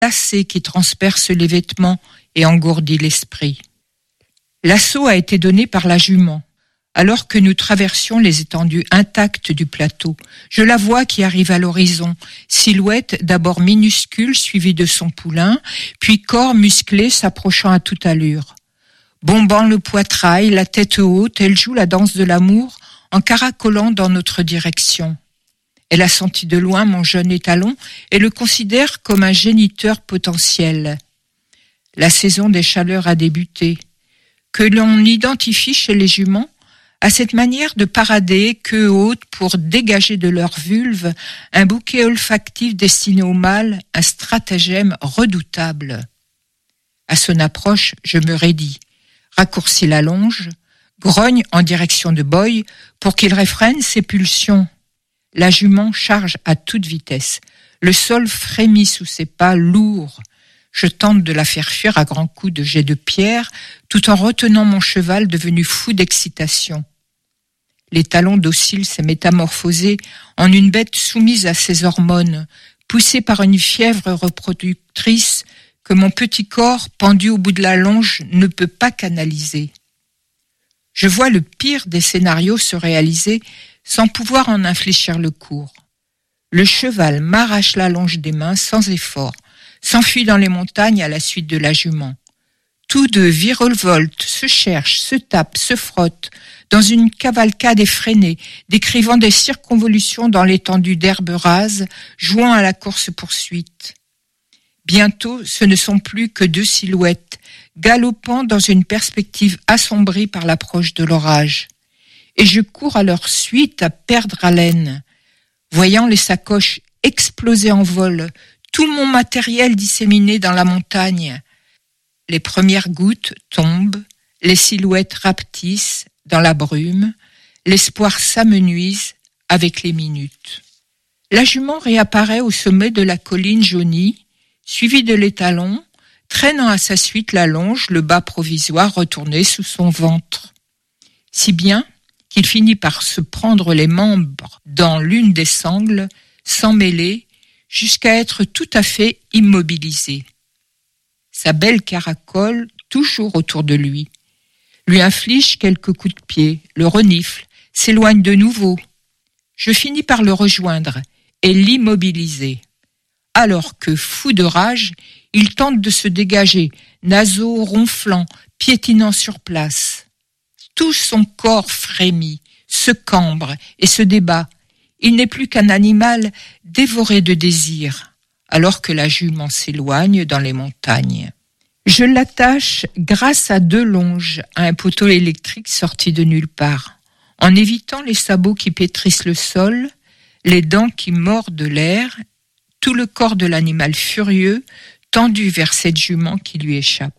lacet qui transperce les vêtements et engourdit l'esprit. L'assaut a été donné par la jument. Alors que nous traversions les étendues intactes du plateau, je la vois qui arrive à l'horizon, silhouette d'abord minuscule suivie de son poulain, puis corps musclé s'approchant à toute allure. Bombant le poitrail, la tête haute, elle joue la danse de l'amour en caracolant dans notre direction. Elle a senti de loin mon jeune étalon et le considère comme un géniteur potentiel. La saison des chaleurs a débuté. Que l'on identifie chez les juments à cette manière de parader, queue haute, pour dégager de leur vulve un bouquet olfactif destiné au mâle, un stratagème redoutable. À son approche, je me raidis, raccourcis la longe, grogne en direction de Boy pour qu'il réfrène ses pulsions. La jument charge à toute vitesse. Le sol frémit sous ses pas lourds. Je tente de la faire fuir à grands coups de jets de pierre, tout en retenant mon cheval devenu fou d'excitation. L'étalon docile s'est métamorphosé en une bête soumise à ses hormones, poussée par une fièvre reproductrice que mon petit corps, pendu au bout de la longe, ne peut pas canaliser. Je vois le pire des scénarios se réaliser sans pouvoir en infléchir le cours. Le cheval m'arrache la longe des mains sans effort, s'enfuit dans les montagnes à la suite de la jument. Tous deux virevoltent, se cherchent, se tapent, se frottent, dans une cavalcade effrénée, décrivant des circonvolutions dans l'étendue d'herbe rase, jouant à la course-poursuite. Bientôt, ce ne sont plus que deux silhouettes, galopant dans une perspective assombrie par l'approche de l'orage. Et je cours à leur suite à perdre haleine. Voyant les sacoches exploser en vol, tout mon matériel disséminé dans la montagne. Les premières gouttes tombent, les silhouettes rapetissent dans la brume, l'espoir s'amenuise avec les minutes. La jument réapparaît au sommet de la colline jaunie, suivie de l'étalon, traînant à sa suite la longe, le bas provisoire retourné sous son ventre. Si bien qu'il finit par se prendre les membres dans l'une des sangles, s'emmêler, jusqu'à être tout à fait immobilisé. Sa belle caracole, toujours autour de lui inflige quelques coups de pied, le renifle, s'éloigne de nouveau. Je finis par le rejoindre et l'immobiliser. Alors que, fou de rage, il tente de se dégager, naseau ronflant, piétinant sur place. Tout son corps frémit, se cambre et se débat. Il n'est plus qu'un animal dévoré de désir, alors que la jument s'éloigne dans les montagnes. Je l'attache grâce à 2 longes à un poteau électrique sorti de nulle part, en évitant les sabots qui pétrissent le sol, les dents qui mordent l'air, tout le corps de l'animal furieux tendu vers cette jument qui lui échappe.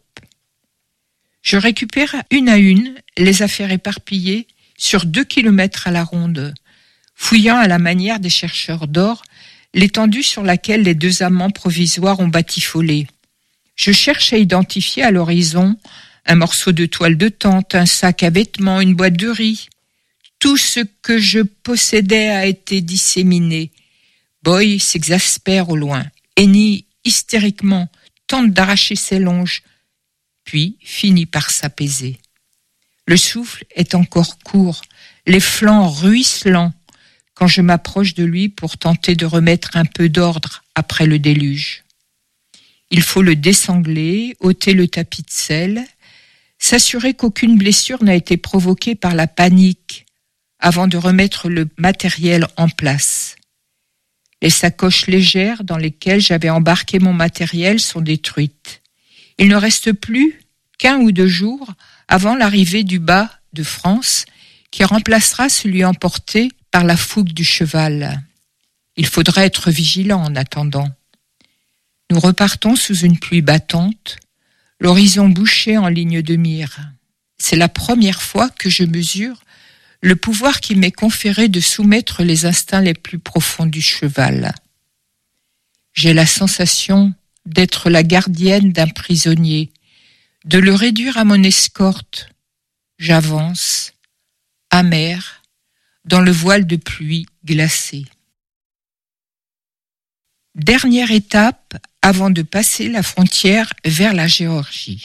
Je récupère une à une les affaires éparpillées sur 2 kilomètres à la ronde, fouillant à la manière des chercheurs d'or l'étendue sur laquelle les 2 amants provisoires ont batifolé. Je cherche à identifier à l'horizon un morceau de toile de tente, un sac à vêtements, une boîte de riz. Tout ce que je possédais a été disséminé. Boy s'exaspère au loin, hennit hystériquement, tente d'arracher ses longes, puis finit par s'apaiser. Le souffle est encore court, les flancs ruisselants, quand je m'approche de lui pour tenter de remettre un peu d'ordre après le déluge. Il faut le désangler, ôter le tapis de sel, s'assurer qu'aucune blessure n'a été provoquée par la panique avant de remettre le matériel en place. Les sacoches légères dans lesquelles j'avais embarqué mon matériel sont détruites. Il ne reste plus qu'1 ou 2 jours avant l'arrivée du bas de France qui remplacera celui emporté par la fougue du cheval. Il faudra être vigilant en attendant. Nous repartons sous une pluie battante, l'horizon bouché en ligne de mire. C'est la première fois que je mesure le pouvoir qui m'est conféré de soumettre les instincts les plus profonds du cheval. J'ai la sensation d'être la gardienne d'un prisonnier, de le réduire à mon escorte. J'avance, amère, dans le voile de pluie glacée. Dernière étape avant de passer la frontière vers la Géorgie.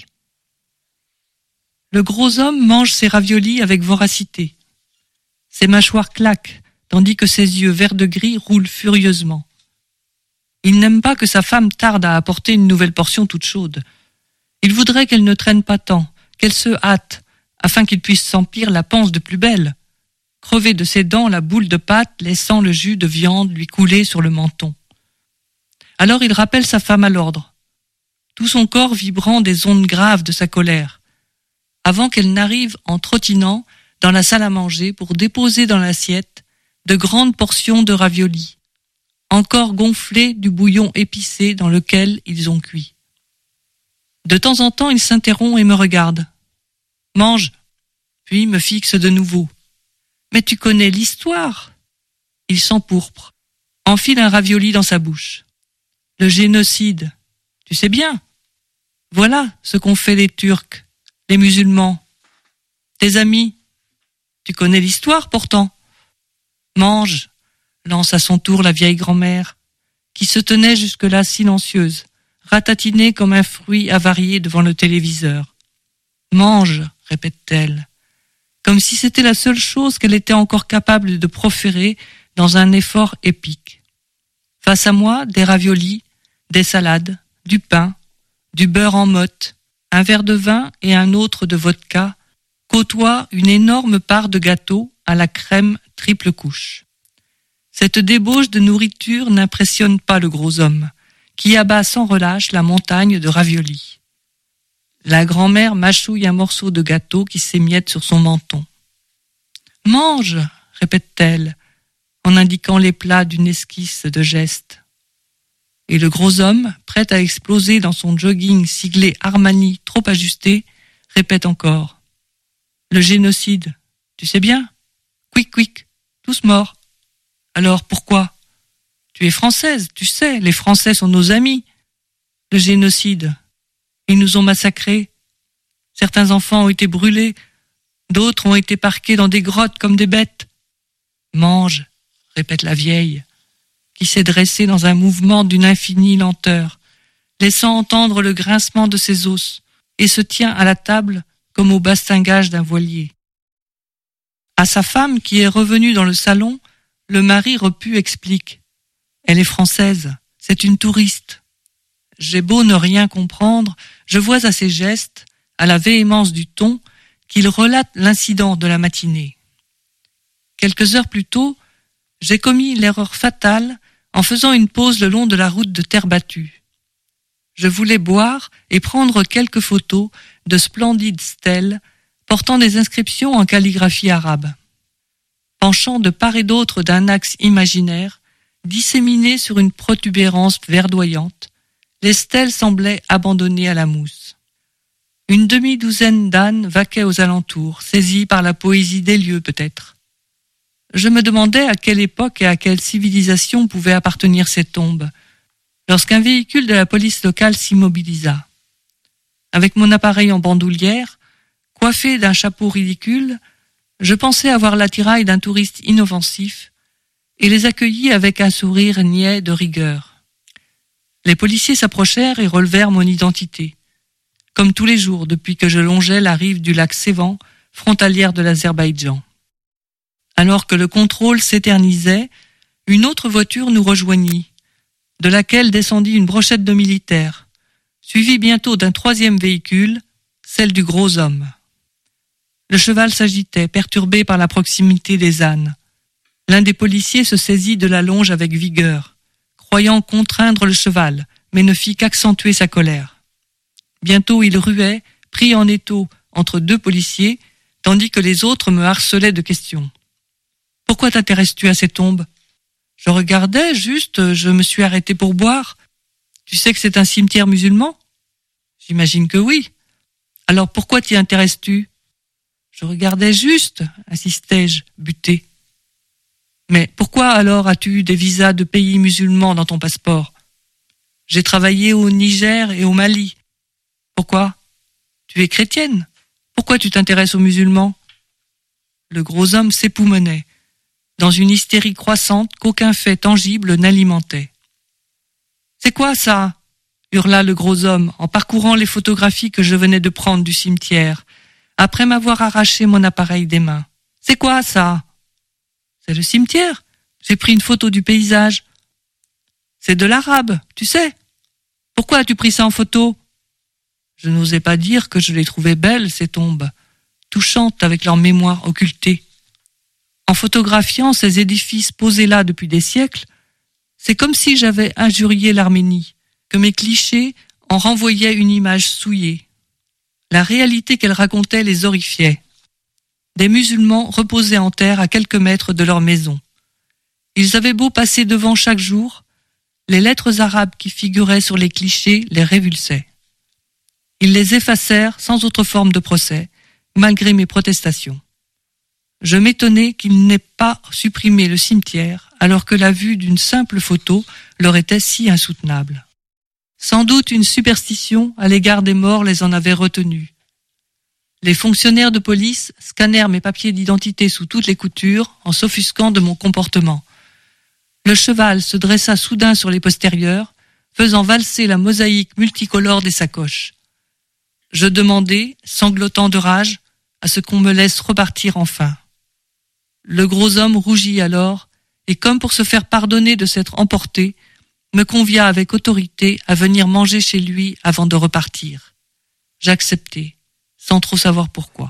Le gros homme mange ses raviolis avec voracité. Ses mâchoires claquent, tandis que ses yeux vert de gris roulent furieusement. Il n'aime pas que sa femme tarde à apporter une nouvelle portion toute chaude. Il voudrait qu'elle ne traîne pas tant, qu'elle se hâte, afin qu'il puisse s'emplir la panse de plus belle, crever de ses dents la boule de pâte, laissant le jus de viande lui couler sur le menton. Alors il rappelle sa femme à l'ordre, tout son corps vibrant des ondes graves de sa colère, avant qu'elle n'arrive en trottinant dans la salle à manger pour déposer dans l'assiette de grandes portions de raviolis, encore gonflés du bouillon épicé dans lequel ils ont cuit. De temps en temps, il s'interrompt et me regarde. « Mange !» Puis me fixe de nouveau. « Mais tu connais l'histoire !» Il s'empourpre, enfile un ravioli dans sa bouche. « Le génocide, tu sais bien. Voilà ce qu'ont fait les Turcs, les musulmans. Tes amis, tu connais l'histoire pourtant. Mange !» lance à son tour la vieille grand-mère, qui se tenait jusque-là silencieuse, ratatinée comme un fruit avarié devant le téléviseur. « Mange !» répète-t-elle, comme si c'était la seule chose qu'elle était encore capable de proférer dans un effort épique. Face à moi, des raviolis, des salades, du pain, du beurre en motte, un verre de vin et un autre de vodka côtoient une énorme part de gâteau à la crème triple couche. Cette débauche de nourriture n'impressionne pas le gros homme, qui abat sans relâche la montagne de raviolis. La grand-mère mâchouille un morceau de gâteau qui s'émiette sur son menton. « Mange !» répète-t-elle, en indiquant les plats d'une esquisse de geste. Et le gros homme, prêt à exploser dans son jogging siglé Armani trop ajusté, répète encore. « Le génocide, tu sais bien ? Quick, quick, tous morts. Alors pourquoi ? Tu es française, tu sais, les Français sont nos amis. Le génocide, ils nous ont massacrés. Certains enfants ont été brûlés, d'autres ont été parqués dans des grottes comme des bêtes. Mange, répète la vieille, qui s'est dressée dans un mouvement d'une infinie lenteur, laissant entendre le grincement de ses os, et se tient à la table comme au bastingage d'un voilier. À sa femme, qui est revenue dans le salon, le mari repu explique. Elle est française, c'est une touriste. J'ai beau ne rien comprendre, je vois à ses gestes, à la véhémence du ton, qu'il relate l'incident de la matinée. Quelques heures plus tôt, j'ai commis l'erreur fatale en faisant une pause le long de la route de terre battue. Je voulais boire et prendre quelques photos de splendides stèles portant des inscriptions en calligraphie arabe. Penchant de part et d'autre d'un axe imaginaire, disséminées sur une protubérance verdoyante, les stèles semblaient abandonnées à la mousse. Une demi-douzaine d'ânes vaquaient aux alentours, saisis par la poésie des lieux peut-être. Je me demandais à quelle époque et à quelle civilisation pouvaient appartenir ces tombes, lorsqu'un véhicule de la police locale s'immobilisa. Avec mon appareil en bandoulière, coiffé d'un chapeau ridicule, je pensais avoir l'attirail d'un touriste inoffensif et les accueillis avec un sourire niais de rigueur. Les policiers s'approchèrent et relevèrent mon identité, comme tous les jours depuis que je longeais la rive du lac Sévan, frontalière de l'Azerbaïdjan. Alors que le contrôle s'éternisait, une autre voiture nous rejoignit, de laquelle descendit une brochette de militaires, suivie bientôt d'un troisième véhicule, celle du gros homme. Le cheval s'agitait, perturbé par la proximité des ânes. L'un des policiers se saisit de la longe avec vigueur, croyant contraindre le cheval, mais ne fit qu'accentuer sa colère. Bientôt il ruait, pris en étau entre deux policiers, tandis que les autres me harcelaient de questions. « Pourquoi t'intéresses-tu à ces tombes ? » Je regardais, juste, je me suis arrêté pour boire. « Tu sais que c'est un cimetière musulman ? » J'imagine que oui. « Alors pourquoi t'y intéresses-tu ? » Je regardais juste, insistai-je, buté. « Mais pourquoi alors as-tu eu des visas de pays musulmans dans ton passeport ? J'ai travaillé au Niger et au Mali. Pourquoi ? Tu es chrétienne. Pourquoi tu t'intéresses aux musulmans ? Le gros homme s'époumonnait, dans une hystérie croissante qu'aucun fait tangible n'alimentait. « C'est quoi ça ? hurla le gros homme en parcourant les photographies que je venais de prendre du cimetière, après m'avoir arraché mon appareil des mains. « C'est quoi ça ?»« C'est le cimetière. J'ai pris une photo du paysage. »« C'est de l'arabe, tu sais. Pourquoi as-tu pris ça en photo ?» Je n'osais pas dire que je les trouvais belles, ces tombes, touchantes avec leur mémoire occultée. En photographiant ces édifices posés là depuis des siècles, c'est comme si j'avais injurié l'Arménie, que mes clichés en renvoyaient une image souillée. La réalité qu'elle racontait les horrifiait. Des musulmans reposaient en terre à quelques mètres de leur maison. Ils avaient beau passer devant chaque jour, les lettres arabes qui figuraient sur les clichés les révulsaient. Ils les effacèrent sans autre forme de procès, malgré mes protestations. Je m'étonnais qu'ils n'aient pas supprimé le cimetière alors que la vue d'une simple photo leur était si insoutenable. Sans doute une superstition à l'égard des morts les en avait retenus. Les fonctionnaires de police scannèrent mes papiers d'identité sous toutes les coutures en s'offusquant de mon comportement. Le cheval se dressa soudain sur les postérieurs, faisant valser la mosaïque multicolore des sacoches. Je demandai, sanglotant de rage, à ce qu'on me laisse repartir enfin. Le gros homme rougit alors, et comme pour se faire pardonner de s'être emporté, me convia avec autorité à venir manger chez lui avant de repartir. J'acceptai, sans trop savoir pourquoi.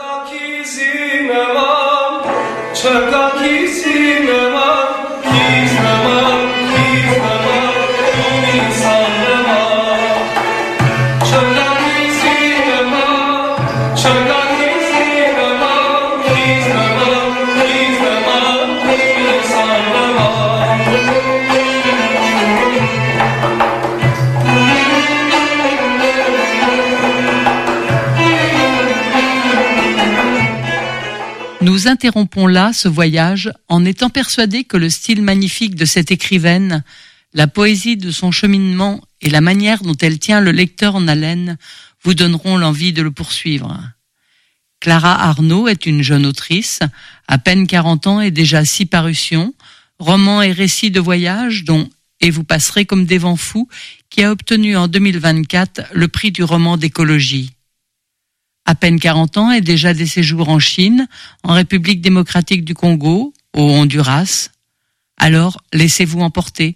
Nous interrompons là ce voyage en étant persuadés que le style magnifique de cette écrivaine, la poésie de son cheminement et la manière dont elle tient le lecteur en haleine vous donneront l'envie de le poursuivre. Clara Arnaud est une jeune autrice, à peine 40 ans et déjà 6 parutions, romans et récits de voyage dont « Et vous passerez comme des vents fous » qui a obtenu en 2024 le prix du roman d'écologie. À peine 40 ans et déjà des séjours en Chine, en République démocratique du Congo, au Honduras. Alors, laissez-vous emporter.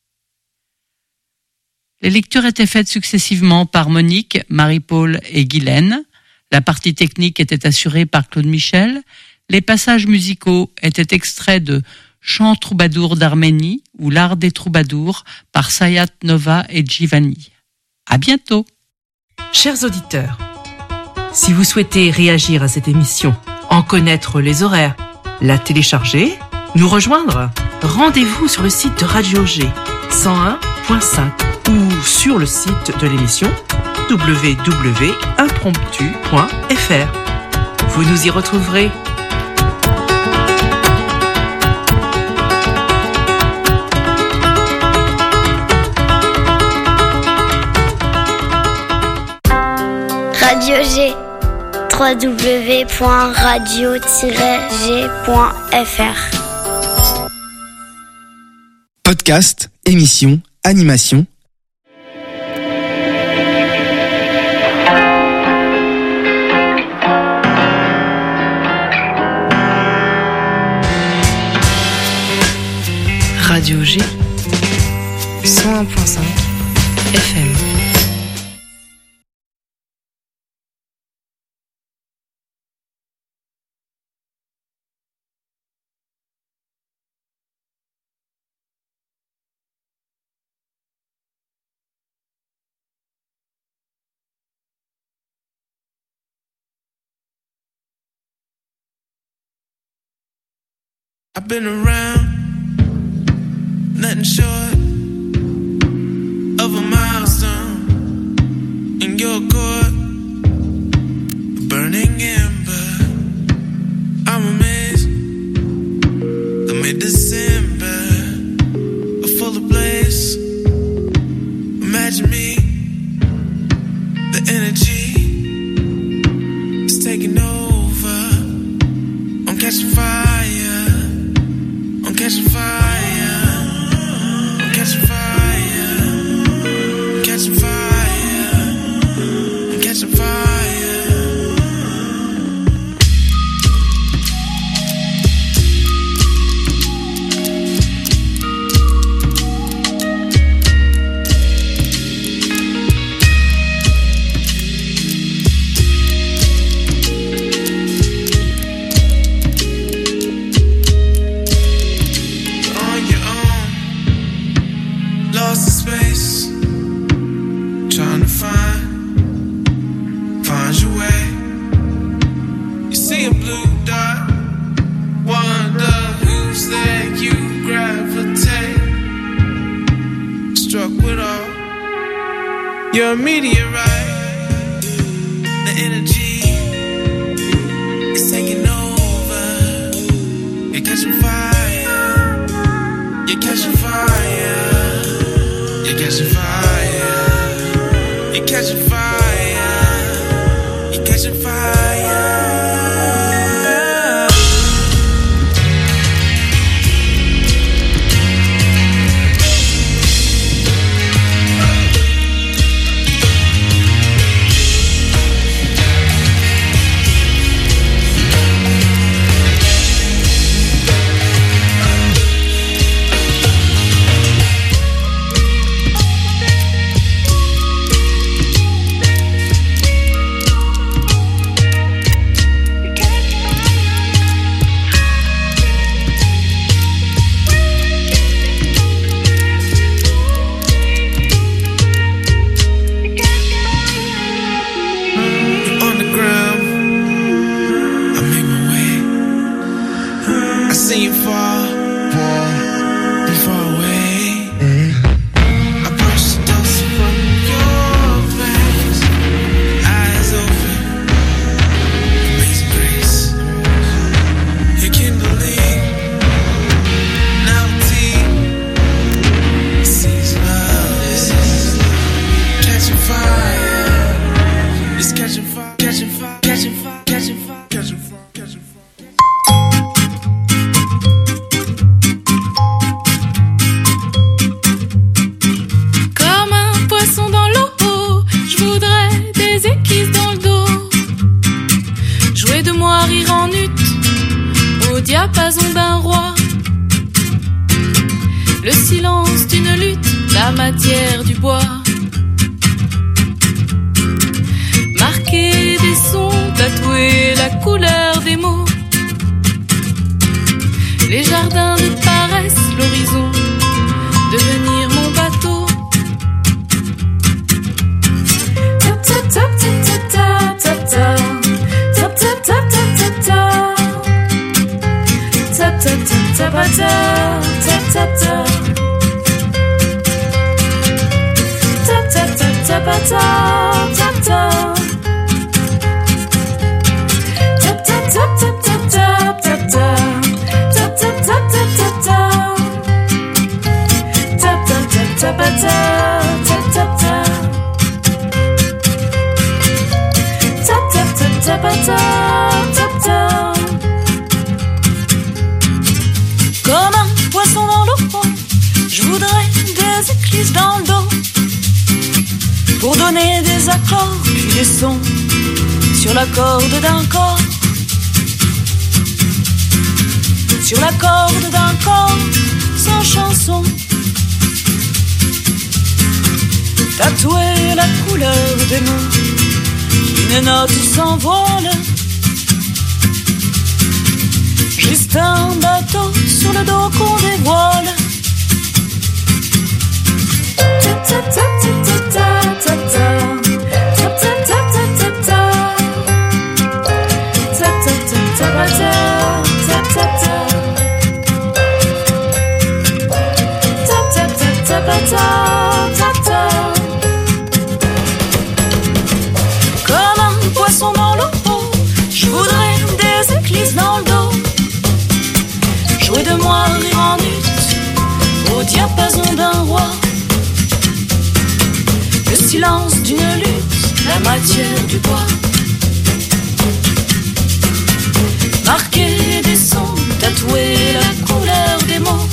Les lectures étaient faites successivement par Monique, Marie-Paul et Guylaine. La partie technique était assurée par Claude Michel. Les passages musicaux étaient extraits de Chants troubadours d'Arménie ou L'art des troubadours par Sayat Nova et Giovanni. À bientôt. Chers auditeurs, si vous souhaitez réagir à cette émission, en connaître les horaires, la télécharger, nous rejoindre, rendez-vous sur le site de Radio G 101.5 ou sur le site de l'émission www.impromptu.fr. Vous nous y retrouverez. Radio G, www.radio-g.fr. Podcast, émission, animation. Radio G 101.5 FM. I've been around, nothing short of a milestone in your court, a burning ember. I'm amazed the mid-December, a fuller place. Imagine me, the energy is taking over. I'm catching fire. I'm catching fire. I'm catching trying to find your way. You see a blue dot, wonder who's there, you gravitate. Struck with all you're a meteorite. The energy is taking over. You're catching fire. You're catching fire. You're catching fire. You're catching fire. You're catching fire. diapason d'un roi. Le silence d'une lutte, la matière du bois. Marquer des sons, tatouer la couleur des mots. Les jardins de paresse, l'horizon, devenir mon bateau. Tap tap tap tap tap tap tap. Tap tap tap tap tap tap. Tap tap tap tap tap tap tap tap. Tap tap tap tap tap tap tap. Tap tap tap tap tap tap tap tap. Tap tap tap tap tap tap. Tap tap tap tap tap tap tap tap. Tap tap tap tap tap tap tap. Comme un poisson dans l'eau, je voudrais des écluses dans le dos pour donner des accords puis des sons sur la corde d'un corps. Sur la corde d'un corps sans chanson. Tatouer la couleur des mots, une note s'envole. Juste un bateau sur le dos qu'on dévoile. Tap tap tap tap tap tap tap. Tap tap tap tap tap tap. Tap tap tap tap tap tap tap. Tap tap tap tap tap tap. Comme un poisson dans l'eau, je voudrais des éclisses dans le dos. Jouer de moi, rire en lutte, au diapason d'un roi. Le silence d'une lutte, la matière du bois. Marquer des sons, tatouer la couleur des mots.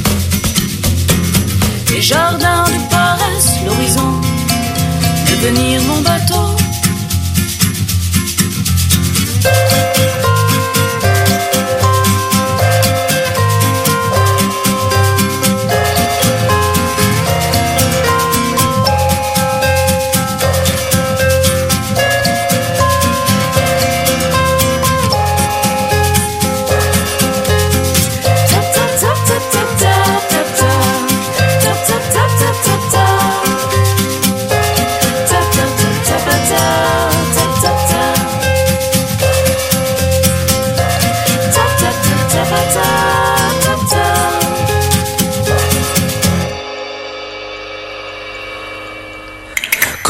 Les jardins de paresse, l'horizon, devenir mon bateau. Tap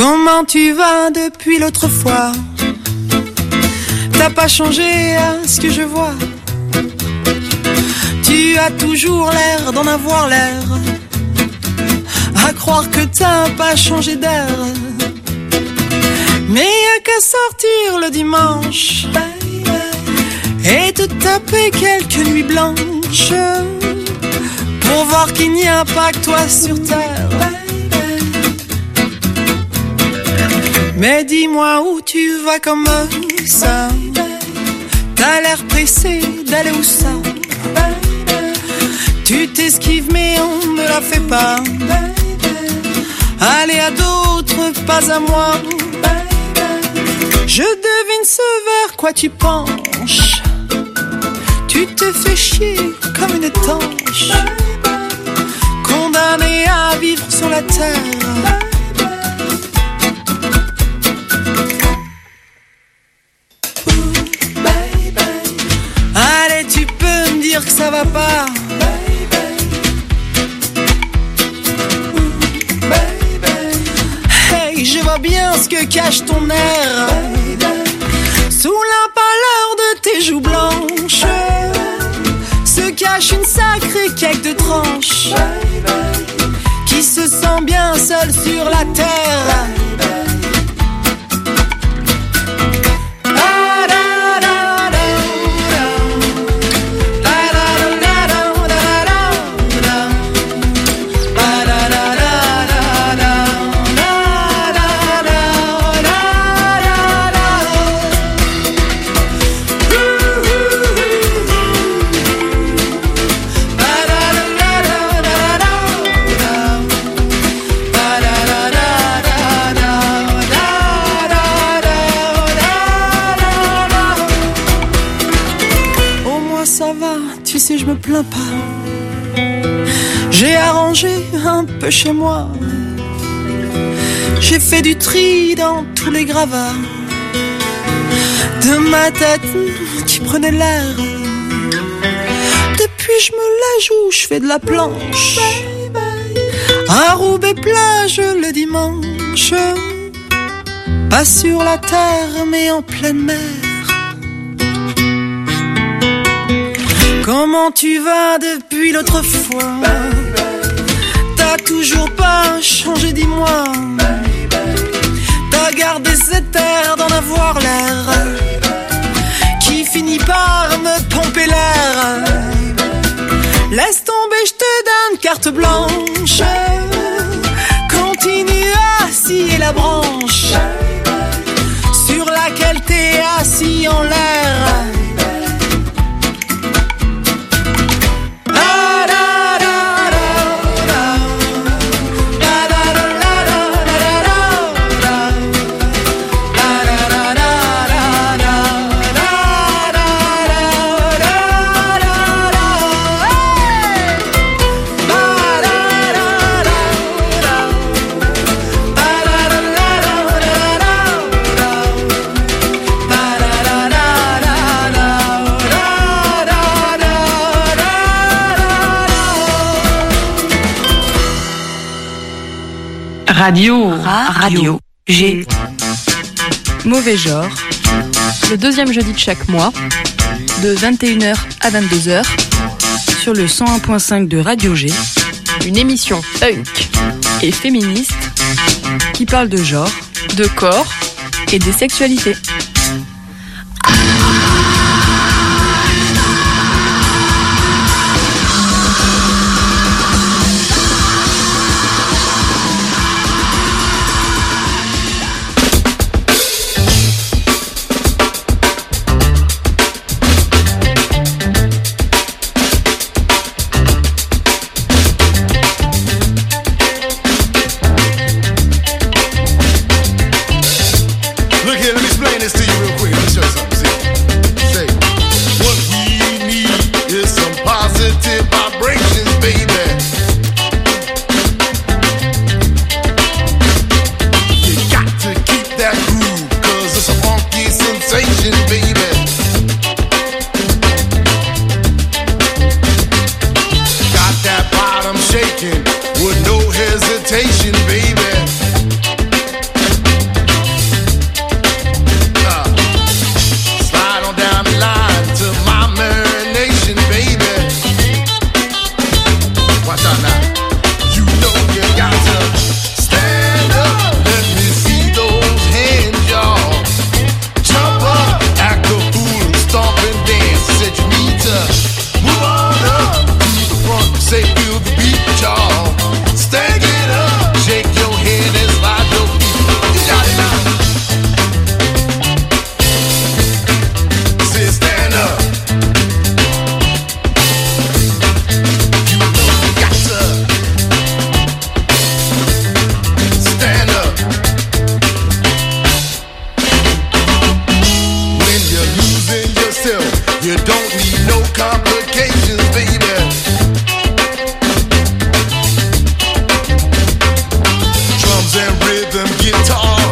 Comment tu vas depuis l'autre fois? T'as pas changé à ce que je vois. Tu as toujours l'air d'en avoir l'air. À croire que t'as pas changé d'air. Mais y'a qu'à sortir le dimanche et te taper quelques nuits blanches pour voir qu'il n'y a pas que toi sur terre. Mais dis-moi où tu vas comme ça. T'as l'air pressé d'aller où ça? Tu t'esquives mais on ne la fait pas. Allez à d'autres, pas à moi. Je devine ce vers quoi tu penches. Tu te fais chier comme une étanche, condamné à vivre sur la terre. Allez, tu peux me dire que ça va pas. Hey, je vois bien ce que cache ton air sous la pâleur de tes joues blanches. Se cache une sacrée quête de tranche qui se sent bien seule sur la terre. Je me plains pas. J'ai arrangé un peu chez moi. J'ai fait du tri dans tous les gravats de ma tête qui prenait l'air. Depuis je me la joue, je fais de la planche à Roubaix-Plage le dimanche. Pas sur la terre mais en pleine mer. Comment tu vas depuis l'autre fois? T'as toujours pas changé, dis-moi. T'as gardé cet air d'en avoir l'air qui finit par me pomper l'air. Laisse tomber, je te donne carte blanche. Continue à scier la branche sur laquelle t'es assis en l'air. Radio G. Mauvais genre, le deuxième jeudi de chaque mois, de 21h à 22h, sur le 101.5 de Radio G, une émission punk et féministe qui parle de genre, de corps et des sexualités. With no hesitation, baby.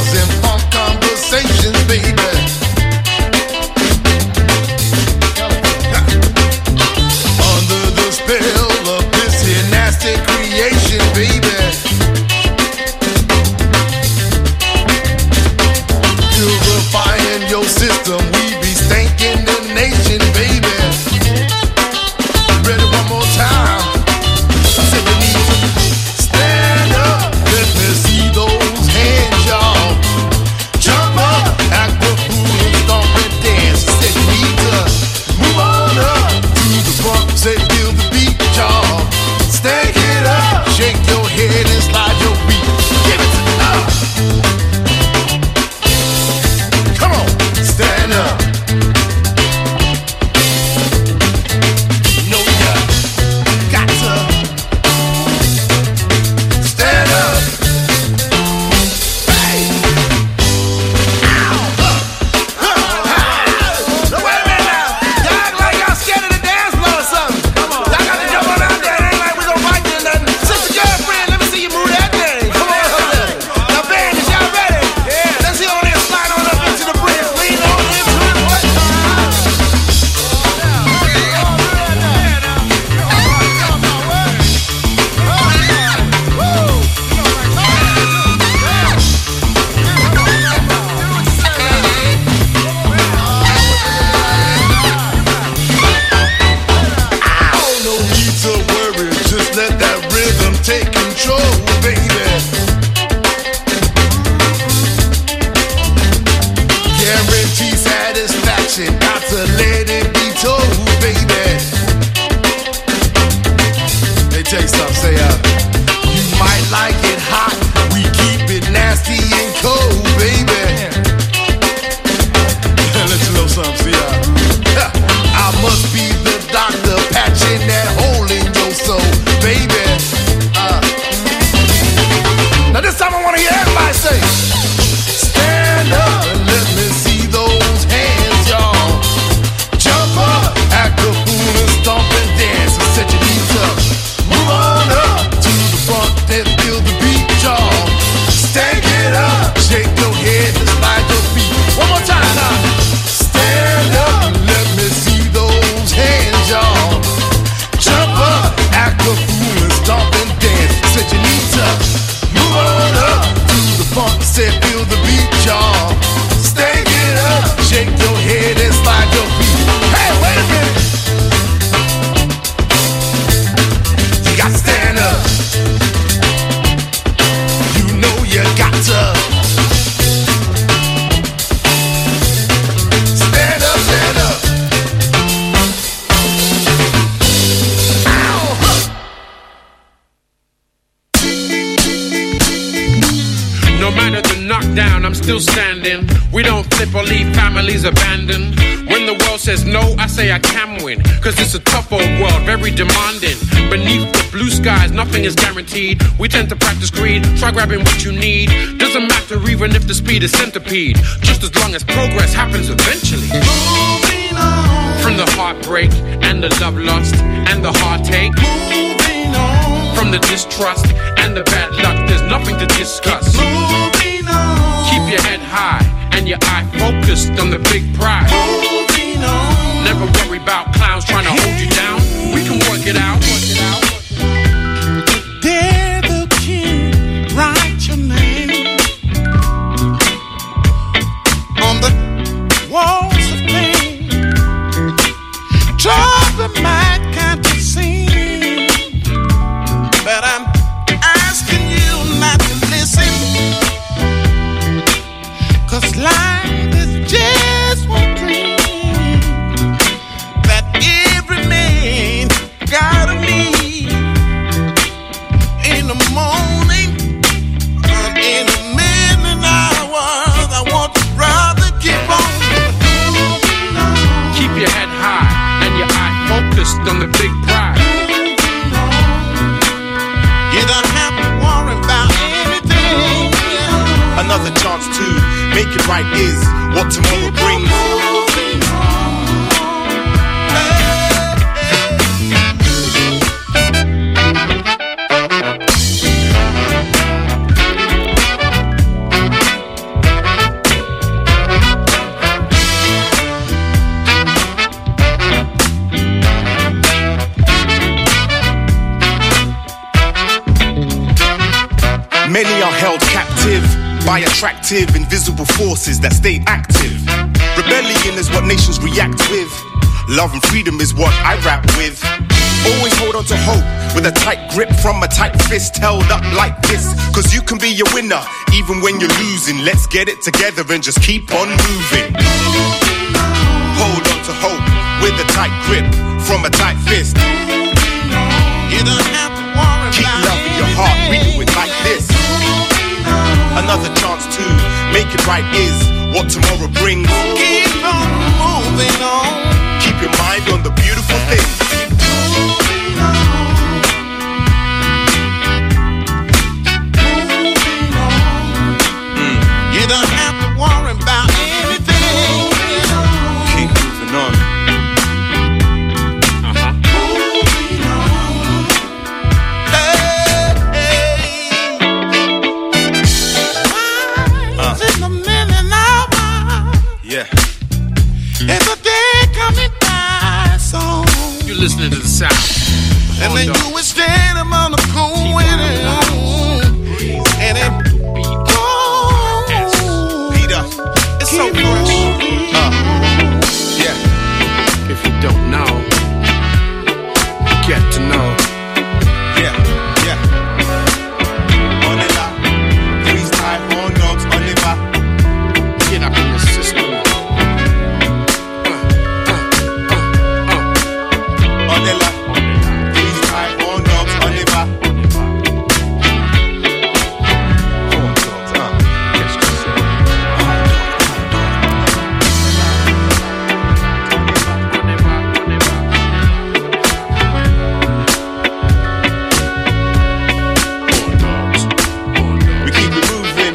causing funk conversations, baby. Under the spell of this here nasty creation, baby. Purifying your system, we be stinking the nation, baby. Ready one more time. Say you need to stand up. Let me see those hands, y'all. Jump up, act the fool and stomp and dance. Say you need to move on up to the front. Say feel the beat, y'all. Stank it up, shake your head and slide your feet. Give it to me up. Come on, stand up. Still standing. We don't flip or leave families abandoned. When the world says no, I say I can win. Cause it's a tough old world, very demanding. Beneath the blue skies, nothing is guaranteed. We tend to practice greed, try grabbing what you need. Doesn't matter even if the speed is centipede. Just as long as progress happens eventually. Moving on. From the heartbreak and the love lust and the heartache. Moving on. From the distrust and the bad luck, there's nothing to discuss. Moving on. Keep your head high and your eye focused on the big prize. Moving on. Never worry about clowns trying to hold you down. We can work it out. Dare the king write your name on the walls of fame. Trouble might come to seem, but I'm asking you not to listen. Cause life is just one dream that every man gotta leave. In the morning, in the midnight hours, I want to brother keep on. Keep your head high and your eye focused on the big prize. You don't have to worry about anything. Another chance to make it right is what tomorrow brings. by attractive, invisible forces that stay active. Rebellion is what nations react with. Love and freedom is what I rap with. Always hold on to hope with a tight grip from a tight fist held up like this. Cause you can be a winner even when you're losing. Let's get it together and just keep on moving. Hold on to hope with a tight grip from a tight fist. You don't have to worry. Keep love in your heart, we do it like this. Another chance to make it right is what tomorrow brings. Keep on moving on. Keep your mind on the beautiful things. You don't have to worry about anything. Keep moving on. It's a day coming by, so you're listening to the sound. And then you will stand among the cool winter. And it Peter, it's so fresh. Yeah. If you don't know, get to know. Yeah, yeah. Oliver, freestyle horn dogs, Oliver. Get up in the system. Oliver, freestyle horn dogs, Oliver. Horn dogs, yes, you said. We keep it moving.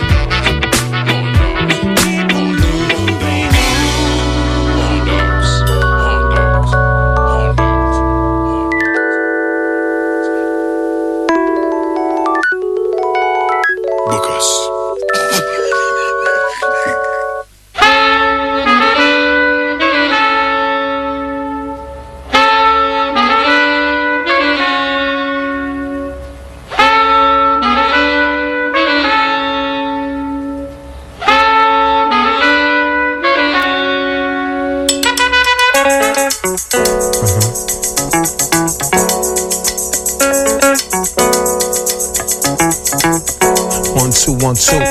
Book us. One, two, 1, 2.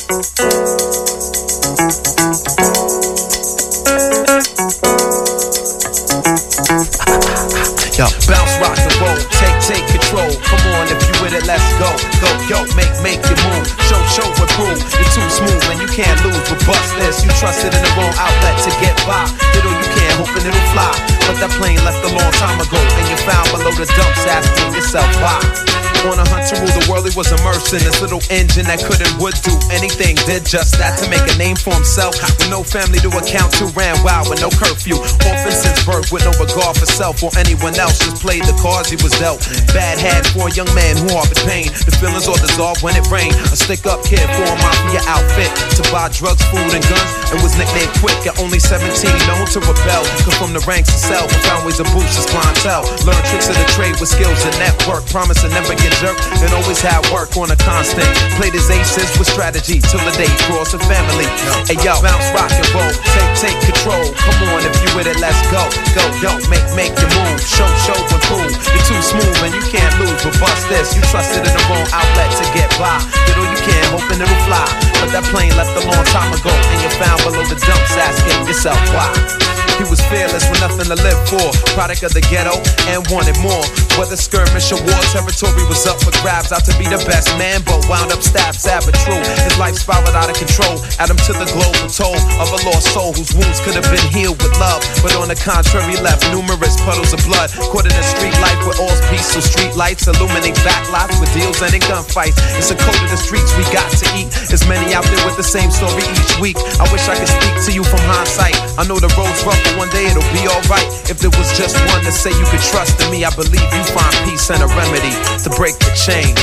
Yo, bounce, rock and roll, take control. Come on, if you with it, let's go. Yo, make your move. Show and prove. You're too smooth and you can't lose. But bust this, you trusted in the wrong outlet to get by. Little you can, hoping it'll fly. But that plane left a long time ago, and you found below the dumps, asking yourself why. On a hunt to rule the world, he was immersed in this little engine that could and would do anything. Did just that to make a name for himself. With no family to account to, ran wild with no curfew. Orphan since birth with no regard for self or anyone else. Just played the cards he was dealt. Bad hand for a young man who harbored pain. The feelings all dissolved when it rained. A stick-up kid for a mafia outfit to buy drugs, food, and guns, and was nicknamed Quick at only 17. Known to rebel, come from the ranks itself, and found ways to boost his clientele. Learn tricks of the trade with skills and network. Promise to never get jerked, and always had work on a constant. Played his aces with strategy till the day crossed a family. Hey yo, bounce, rock and roll, take control. Come on, if you with it, let's go. Yo, make your move. Show and prove. You're too smooth and you can't lose. But bust this, you trusted in the wrong outlet to get by. Did all you can, hoping it'll fly. But that plane left a long time ago, and you found below the dumps, asking yourself why. He was fearless with nothing to live for. Product of the ghetto and wanted more. Whether skirmish or war, territory was up for grabs. Out to be the best man, but wound up stabbed, sad but true. His life spiraled out of control. Add him to the global toll of a lost soul whose wounds could have been healed with love. But on the contrary, left numerous puddles of blood. Caught in a street life with all's peace. So street lights illuminate backlots with deals ending gunfights. It's a code of the streets we got to eat. There's many out there with the same story each week. I wish I could speak to you from hindsight. I know the road's rough, but one day it'll be alright. If there was just one to say you could trust in me, I believe you find peace and a remedy to break the chain.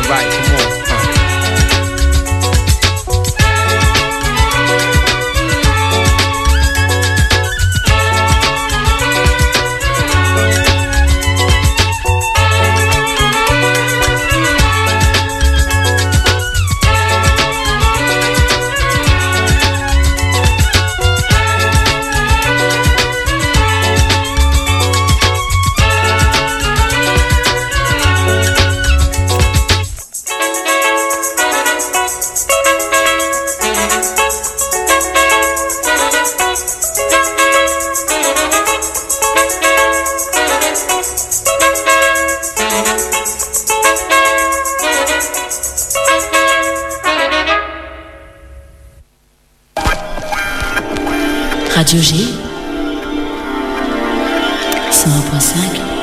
right, come on. Radio G 101.5